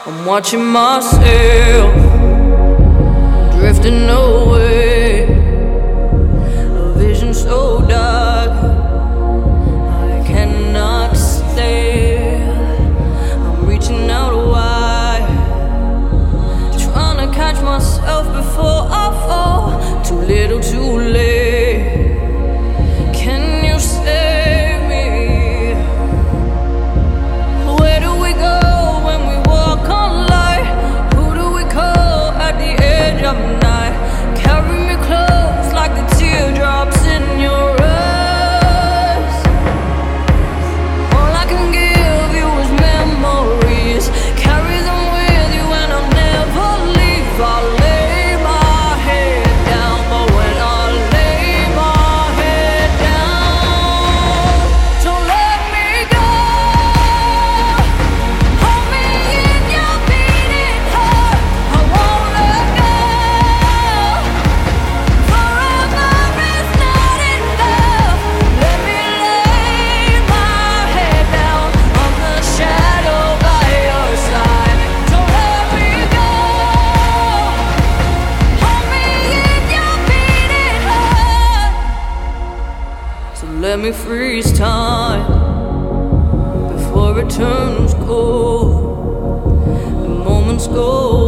I'm watching myself drifting away. A vision so dark I cannot stay. I'm reaching out wide, trying to catch myself before I fall. Too little, too late. Can you save me? Where do we go when we walk on light? Who do we call at the edge of night? Carry me close like the teardrops in your eyes. All I can give you is memories. Carry them with you and I'll never leave. I'll lay my head down, but when I lay my head down, don't let me go. Hold me in your beating heart, I won't let go. Forever is not enough. Let me lay my head down on the shadow by your side. Don't let me go. Hold me in your beating heart. So let me freeze time before it turns cold. The moments go